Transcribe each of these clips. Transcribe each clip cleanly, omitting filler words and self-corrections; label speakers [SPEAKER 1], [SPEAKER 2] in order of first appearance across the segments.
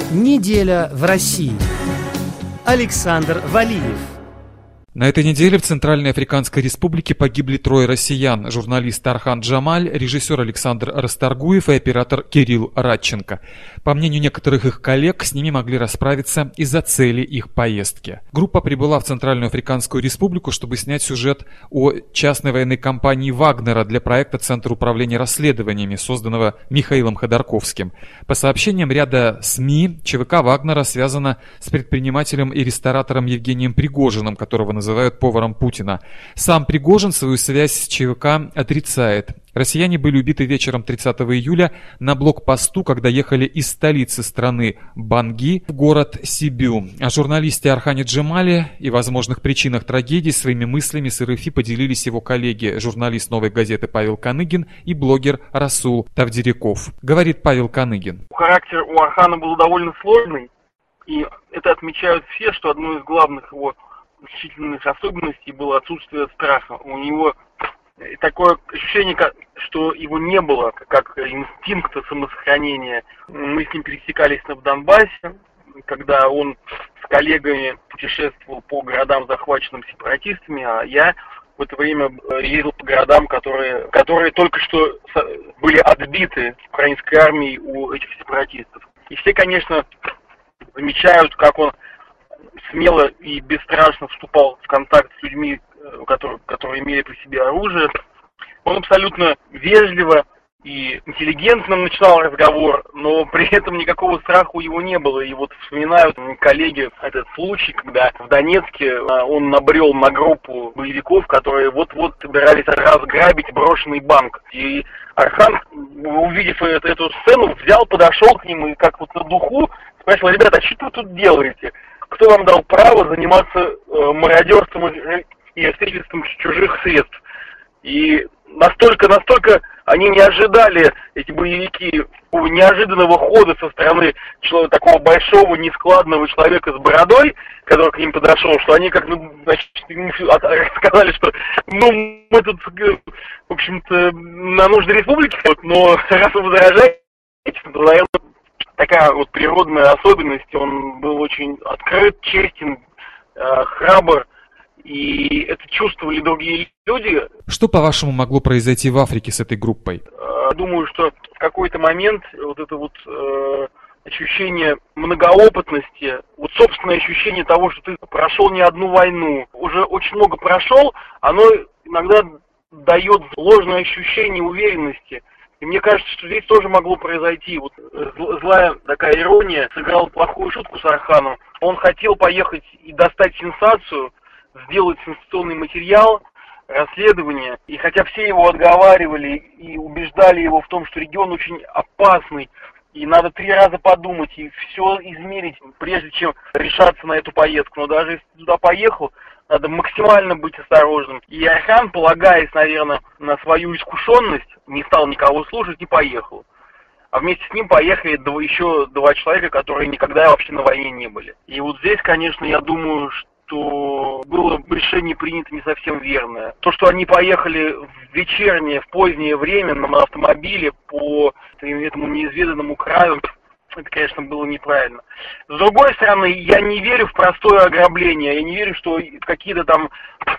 [SPEAKER 1] Неделя в России. Александр Валиев.
[SPEAKER 2] На этой неделе в Центральной Африканской Республике погибли 3 россиян: журналист Орхан Джамаль, режиссер Александр Расторгуев и оператор Кирилл Радченко. По мнению некоторых их коллег, с ними могли расправиться из-за цели их поездки. Группа прибыла в Центральную Африканскую Республику, чтобы снять сюжет о частной военной компании Вагнера для проекта Центра управления расследованиями, созданного Михаилом Ходорковским. По сообщениям ряда СМИ, ЧВК Вагнера связана с предпринимателем и ресторатором Евгением Пригожиным, которого называют поваром Путина. Сам Пригожин свою связь с ЧВК отрицает. Россияне были убиты вечером 30 июля на блокпосту, когда ехали из столицы страны Банги в город Сибю. О журналисте Орхане Джамале и возможных причинах трагедии своими мыслями с РФИ поделились его коллеги, журналист «Новой газеты» Павел Каныгин и блогер Расул Тавдеряков. Говорит Павел Каныгин.
[SPEAKER 3] Характер у Орхана был довольно сложный, и это отмечают все, что одной из главных его отличительных особенностей было отсутствие страха. У него такое ощущение, что его не было, как инстинкта самосохранения. Мы с ним пересекались в Донбассе, когда он с коллегами путешествовал по городам, захваченным сепаратистами, а я в это время ездил по городам, которые только что были отбиты украинской армией у этих сепаратистов. И все, конечно, замечают, как он смело и бесстрашно вступал в контакт с людьми, которые имели при себе оружие. Он абсолютно вежливо и интеллигентно начинал разговор, но при этом никакого страха у него не было. И вот вспоминают коллеги этот случай, когда в Донецке он набрел на группу боевиков, которые вот-вот собирались разграбить брошенный банк. И Орхан, увидев эту сцену, подошел к ним и как вот на духу спросил: ребята, а что вы тут делаете? Кто вам дал право заниматься мародерством и обстрельством чужих средств? И настолько они не ожидали, эти боевики, неожиданного хода со стороны такого большого, нескладного человека с бородой, который к ним подошел, что они сказали, что мы тут, в общем-то, на нужды республики, но раз вы возражаете, то, наверное, такая вот природная особенность. Он был очень открыт, честен, храбр, и это чувствовали другие люди.
[SPEAKER 2] Что, по-вашему, могло произойти в Африке с этой группой?
[SPEAKER 3] Думаю, что в какой-то момент вот это вот ощущение многоопытности, вот собственное ощущение того, что ты прошел не одну войну, уже очень много прошел, оно иногда дает ложное ощущение уверенности. И мне кажется, что здесь тоже могло произойти. Вот злая такая ирония сыграла плохую шутку с Орханом. Он хотел поехать и достать сенсацию, сделать сенсационный материал, расследование. И хотя все его отговаривали и убеждали его в том, что регион очень опасный, и надо 3 раза подумать и все измерить, прежде чем решаться на эту поездку. Но даже если ты туда поехал, надо максимально быть осторожным. И Орхан, полагаясь, наверное, на свою искушенность, не стал никого слушать и поехал. А вместе с ним поехали еще 2 человека, которые никогда вообще на войне не были. И вот здесь, конечно, я думаю, что было решение принято не совсем верное. То, что они поехали в вечернее, в позднее время на автомобиле по этому неизведанному краю, это, конечно, было неправильно. С другой стороны, я не верю в простое ограбление. Я не верю, что какие-то там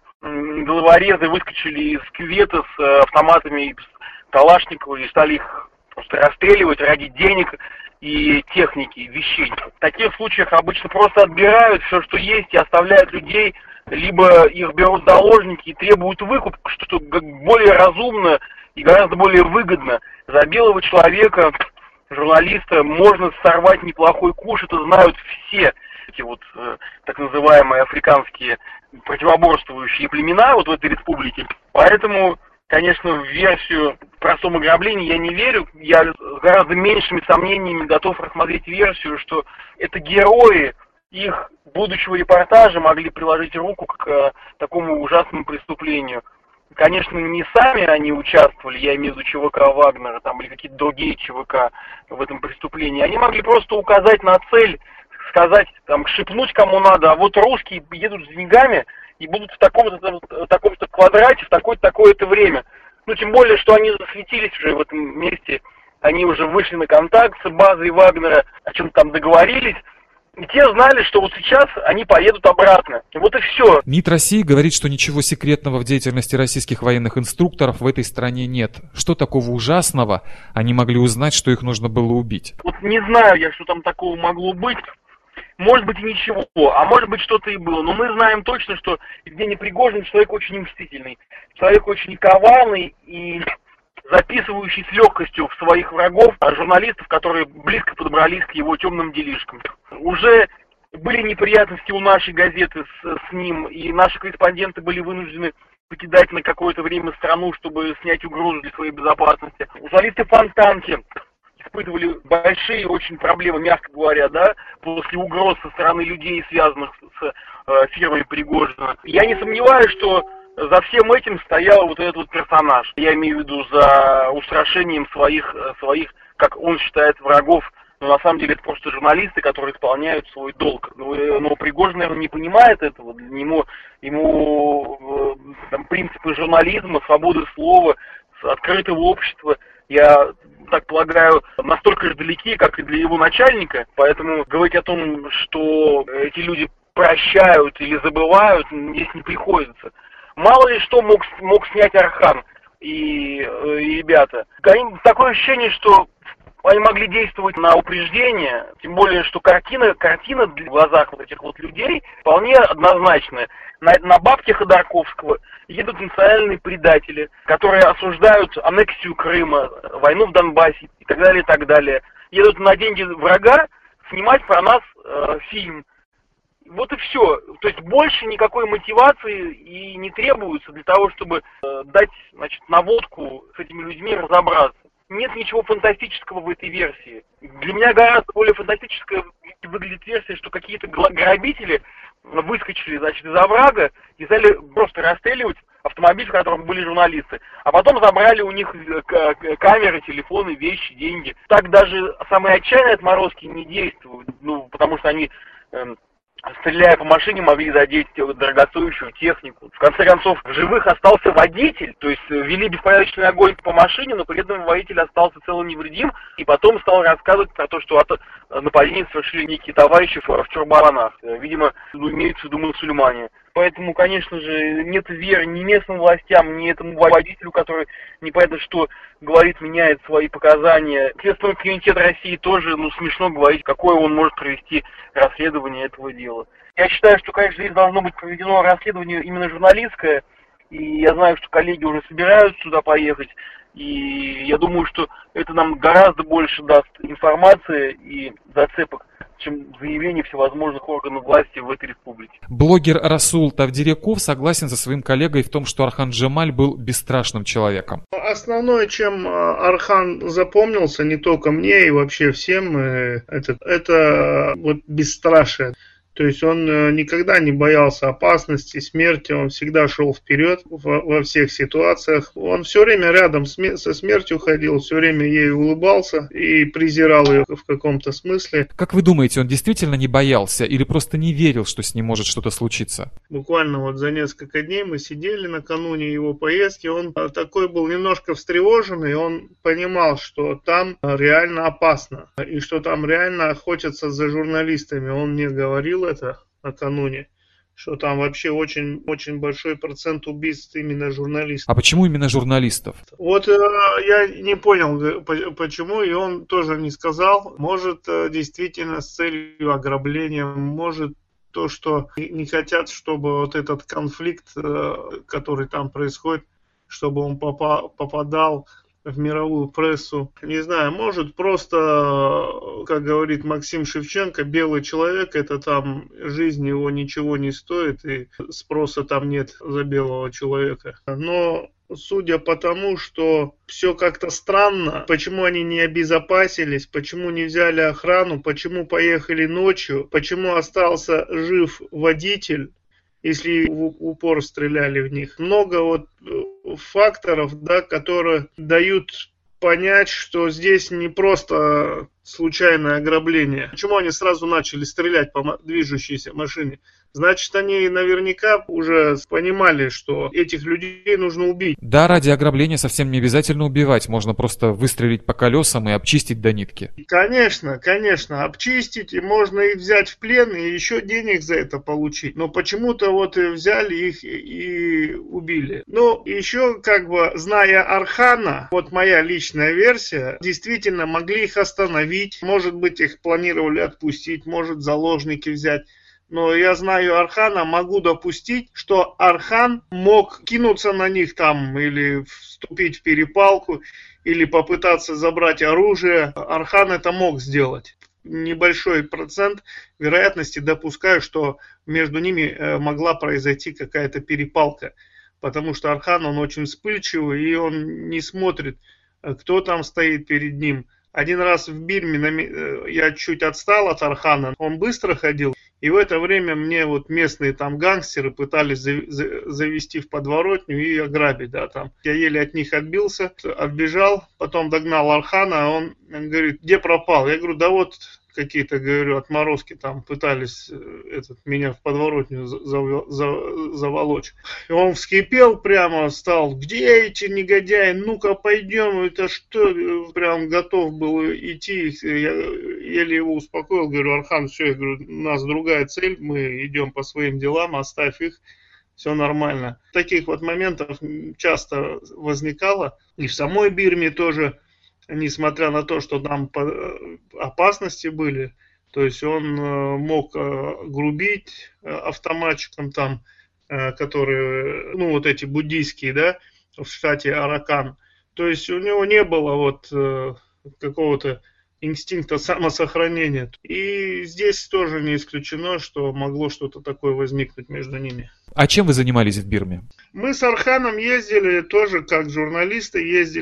[SPEAKER 3] головорезы выскочили из кювета с автоматами Калашникова и стали их просто расстреливать ради денег и техники, вещей. В таких случаях обычно просто отбирают все, что есть, и оставляют людей, либо их берут в заложники и требуют выкуп, что более разумно и гораздо более выгодно. За белого человека, журналиста, можно сорвать неплохой куш, это знают все эти вот так называемые африканские противоборствующие племена вот в этой республике. Поэтому, конечно, в версию простом ограблении я не верю. Я с гораздо меньшими сомнениями готов рассмотреть версию, что это герои их будущего репортажа могли приложить руку к такому ужасному преступлению. Конечно, не сами они участвовали, я имею в виду ЧВК Вагнера там, или какие-то другие ЧВК в этом преступлении. Они могли просто указать на цель, сказать, там, шепнуть кому надо, а вот русские едут с деньгами и будут в таком-то квадрате в такое-то время. Ну, тем более, что они засветились уже в этом месте они уже вышли на контакт с базой Вагнера, о чем там договорились. И те знали, что вот сейчас они поедут обратно. Вот и все.
[SPEAKER 2] МИД России говорит, что ничего секретного в деятельности российских военных инструкторов в этой стране нет. Что такого ужасного они могли узнать, что их нужно было убить?
[SPEAKER 3] Вот не знаю я, что там такого могло быть. Может быть и ничего, а может быть что-то и было. Но мы знаем точно, что Евгений Пригожин человек очень мстительный, человек очень коварный и записывающий с легкостью в своих врагов журналистов, которые близко подобрались к его темным делишкам. Уже были неприятности у нашей газеты с ним, и наши корреспонденты были вынуждены покидать на какое-то время страну, чтобы снять угрозу для своей безопасности. Журналисты Фонтанки испытывали большие очень проблемы, мягко говоря, да, после угроз со стороны людей, связанных с фирмой Пригожина. Я не сомневаюсь, что за всем этим стоял вот этот вот персонаж. Я имею в виду за устрашением своих, как он считает, врагов. Но на самом деле это просто журналисты, которые исполняют свой долг. Но Пригожин, наверное, не понимает этого. Ему там, принципы журнализма, свободы слова, открытого общества, я так полагаю, настолько же далеки, как и для его начальника. Поэтому говорить о том, что эти люди прощают или забывают, здесь не приходится. Мало ли что мог снять Архан и ребята. Такое ощущение, что они могли действовать на упреждение, тем более, что картина в глазах вот этих вот людей вполне однозначная. На бабке Ходорковского едут национальные предатели, которые осуждают аннексию Крыма, войну в Донбассе и так далее, и так далее. Едут на деньги врага снимать про нас фильм. Вот и все. То есть больше никакой мотивации и не требуется для того, чтобы дать, значит, наводку с этими людьми разобраться. Нет ничего фантастического в этой версии. Для меня гораздо более фантастической выглядит версия, что какие-то грабители выскочили, значит, из оврага и стали просто расстреливать автомобиль, в котором были журналисты. А потом забрали у них камеры, телефоны, вещи, деньги. Так даже самые отчаянные отморозки не действуют, потому что они, стреляя по машине, могли задеть дорогостоящую технику. В конце концов, в живых остался водитель, то есть вели беспорядочный огонь по машине, но при этом водитель остался цел и невредим, и потом стал рассказывать про то, что нападение совершили некие товарищи в чурбанах. Видимо, имеются в виду мусульмане. Поэтому, конечно же, нет веры ни местным властям, ни этому водителю, который непонятно что говорит, меняет свои показания. Следственный комитет России тоже, смешно говорить, какое он может провести расследование этого дела. Я считаю, что, конечно, здесь должно быть проведено расследование именно журналистское, и я знаю, что коллеги уже собираются сюда поехать, и я думаю, что это нам гораздо больше даст информации и зацепок, чем заявления всевозможных органов власти в этой республике.
[SPEAKER 2] Блогер Расул Тавдиряков согласен со своим коллегой в том, что Архан Джамаль был бесстрашным человеком.
[SPEAKER 4] Основное, чем Архан запомнился не только мне и вообще всем, это вот бесстрашие. То есть он никогда не боялся опасности, смерти, он всегда шел вперед во всех ситуациях. Он все время рядом со смертью ходил, все время ей улыбался и презирал ее в каком-то смысле.
[SPEAKER 2] Как вы думаете, он действительно не боялся или просто не верил, что с ним может что-то случиться?
[SPEAKER 4] Буквально вот за несколько дней мы сидели накануне его поездки, он такой был немножко встревоженный, он понимал, что там реально опасно и что там реально охотятся за журналистами. Он мне говорил это накануне, что там вообще очень, очень большой процент убийств именно журналистов.
[SPEAKER 2] А почему именно журналистов?
[SPEAKER 4] Вот я не понял, почему, и он тоже не сказал. Может, действительно с целью ограбления, может то, что не хотят, чтобы вот этот конфликт, который там происходит, чтобы он попадал в мировую прессу. Не знаю, может просто, как говорит Максим Шевченко, белый человек, это там жизнь его ничего не стоит и спроса там нет за белого человека. Но судя по тому, что все как-то странно, почему они не обезопасились, почему не взяли охрану, почему поехали ночью, почему остался жив водитель, если в упор стреляли в них. Много вот факторов, да, которые дают понять, что здесь не просто случайное ограбление. Почему они сразу начали стрелять по движущейся машине? Значит, они наверняка уже понимали, что этих людей нужно убить.
[SPEAKER 2] Да, ради ограбления совсем не обязательно убивать, можно просто выстрелить по колесам и обчистить до нитки.
[SPEAKER 4] Конечно, обчистить, и можно их взять в плен, и еще денег за это получить. Но почему-то вот взяли их и убили. Ну, еще зная Архана, вот моя личная версия, действительно могли их остановить, может быть, их планировали отпустить, может, заложники взять. Но я знаю Архана, могу допустить, что Архан мог кинуться на них там или вступить в перепалку, или попытаться забрать оружие. Архан это мог сделать. Небольшой процент вероятности допускаю, что между ними могла произойти какая-то перепалка. Потому что Архан, он очень вспыльчивый, и он не смотрит, кто там стоит перед ним. Один раз в Бирме я чуть отстал от Архана, он быстро ходил, и в это время мне вот местные там гангстеры пытались завести в подворотню и ограбить, да, там. Я еле от них отбился, отбежал, потом догнал Архана, а он говорит, где пропал? Я говорю, да вот какие-то, говорю, отморозки там пытались меня в подворотню заволочь. И он вскипел прямо, стал, где эти негодяи, ну-ка пойдем, это что, прям готов был идти. Я еле его успокоил, говорю, Архан, все, я говорю, у нас другая цель, мы идем по своим делам, оставь их. Все нормально. Таких вот моментов часто возникало. И в самой Бирме тоже, несмотря на то, что там опасности были, то есть он мог грубить автоматчикам там, которые, ну вот эти буддийские, да, в штате Аракан. То есть у него не было вот какого-то инстинкта самосохранения. И здесь тоже не исключено, что могло что-то такое возникнуть между ними.
[SPEAKER 2] А чем вы занимались в Бирме?
[SPEAKER 4] Мы с Арханом ездили тоже как журналисты,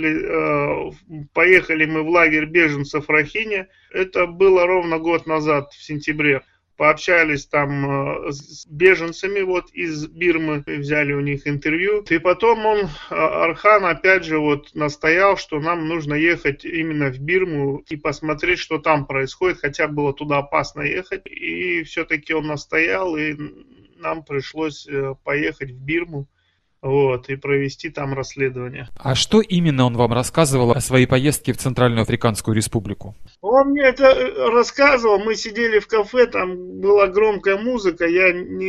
[SPEAKER 4] поехали мы в лагерь беженцев в Рахине. Это было ровно год назад, в сентябре. Пообщались там с беженцами вот из Бирмы, взяли у них интервью. И потом Архан опять же вот настоял, что нам нужно ехать именно в Бирму и посмотреть, что там происходит, хотя было туда опасно ехать. И все-таки он настоял, и нам пришлось поехать в Бирму. Вот, и провести там расследование.
[SPEAKER 2] А что именно он вам рассказывал о своей поездке в Центральную Африканскую Республику?
[SPEAKER 4] Он мне это рассказывал, мы сидели в кафе, там была громкая музыка, я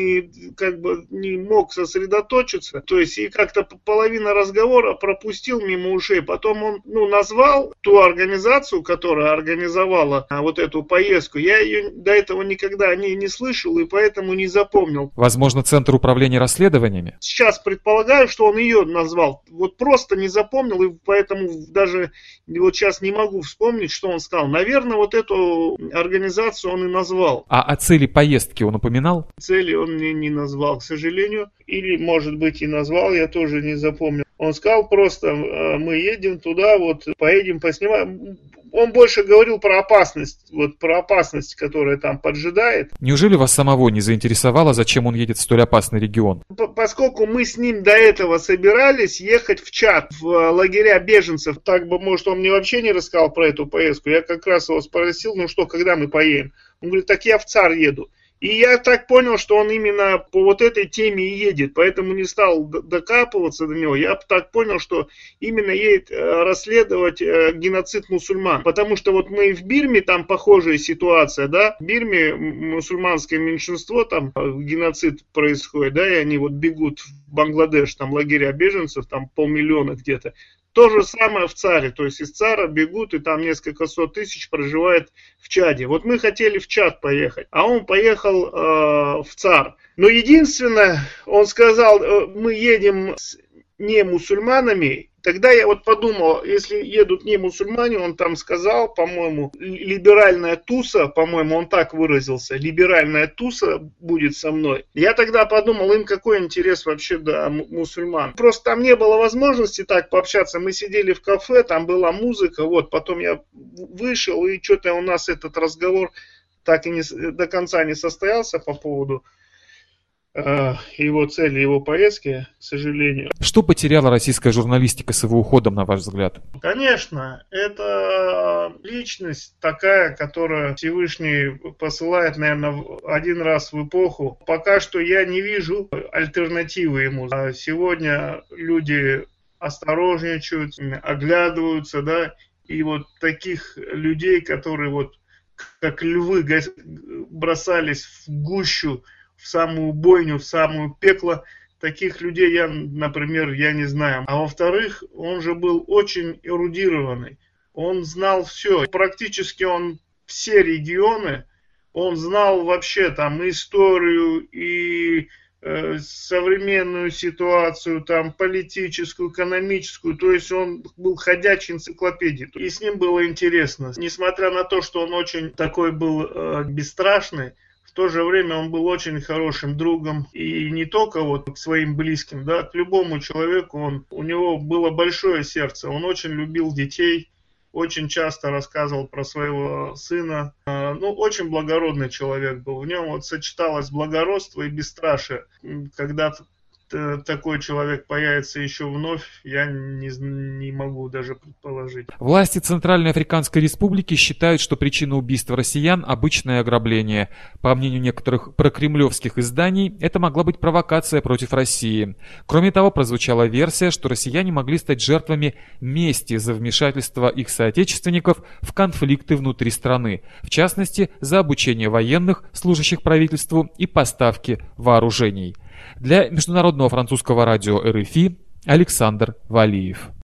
[SPEAKER 4] не мог сосредоточиться, то есть и как-то половина разговора пропустил мимо ушей. Потом он назвал ту организацию, которая организовала вот эту поездку. Я ее до этого никогда о ней не слышал и поэтому не запомнил.
[SPEAKER 2] Возможно, Центр управления расследованиями?
[SPEAKER 4] Сейчас предполагаю, что он ее назвал. Вот просто не запомнил, и поэтому даже вот сейчас не могу вспомнить, что он сказал. Наверное, вот эту организацию он и назвал.
[SPEAKER 2] А о цели поездки он упоминал?
[SPEAKER 4] Цели он мне не назвал, к сожалению. Или, может быть, и назвал, я тоже не запомнил. Он сказал просто, мы едем туда, вот поедем, поснимаем. Он больше говорил про опасность, которая там поджидает.
[SPEAKER 2] Неужели вас самого не заинтересовало, зачем он едет в столь опасный регион?
[SPEAKER 4] Поскольку мы с ним до этого собирались ехать в Чад, в лагеря беженцев, так бы, может, он мне вообще не рассказал про эту поездку. Я как раз его спросил, когда мы поедем? Он говорит, так я в ЦАР еду. И я так понял, что он именно по вот этой теме и едет, поэтому не стал докапываться до него. Я так понял, что именно едет расследовать геноцид мусульман. Потому что вот мы в Бирме, там похожая ситуация, да, в Бирме мусульманское меньшинство, там геноцид происходит, да, и они вот бегут в Бангладеш, там лагеря беженцев, там 500 000 где-то. То же самое в ЦАРе, то есть из ЦАРа бегут, и там несколько сот тысяч проживает в Чаде. Вот мы хотели в Чад поехать, а он поехал в ЦАР. Но единственное, он сказал, мы едем с не мусульманами. Тогда я вот подумал, если едут не мусульмане, он там сказал, по-моему, либеральная туса, по-моему, он так выразился, либеральная туса будет со мной. Я тогда подумал, им какой интерес вообще до мусульман. Просто там не было возможности так пообщаться. Мы сидели в кафе, там была музыка, вот, потом я вышел, и что-то у нас этот разговор так и до конца не состоялся по поводу его цели, его поездки, к сожалению.
[SPEAKER 2] Что потеряла российская журналистика с его уходом, на ваш взгляд?
[SPEAKER 4] Конечно, это личность такая, которая Всевышний посылает, наверное, один раз в эпоху. Пока что я не вижу альтернативы ему. Сегодня люди осторожничают, оглядываются, да, и вот таких людей, которые вот как львы бросались в гущу, в самую бойню, в самое пекло, таких людей я, например, я не знаю. А во-вторых, он же был очень эрудированный. Он знал все. Практически он все регионы, он знал вообще там историю и современную ситуацию, там политическую, экономическую. То есть он был ходячей энциклопедией. И с ним было интересно. Несмотря на то, что он очень такой был бесстрашный, в то же время он был очень хорошим другом, и не только вот к своим близким, да, к любому человеку у него было большое сердце, он очень любил детей, очень часто рассказывал про своего сына, очень благородный человек был, в нем вот сочеталось благородство и бесстрашие, когда такой человек появится еще вновь, я не могу даже предположить.
[SPEAKER 2] Власти Центральной Африканской Республики считают, что причина убийства россиян – обычное ограбление. По мнению некоторых прокремлевских изданий, это могла быть провокация против России. Кроме того, прозвучала версия, что россияне могли стать жертвами мести за вмешательство их соотечественников в конфликты внутри страны, в частности, за обучение военных, служащих правительству, и поставки вооружений. Для Международного французского радио РФИ Александр Валиев.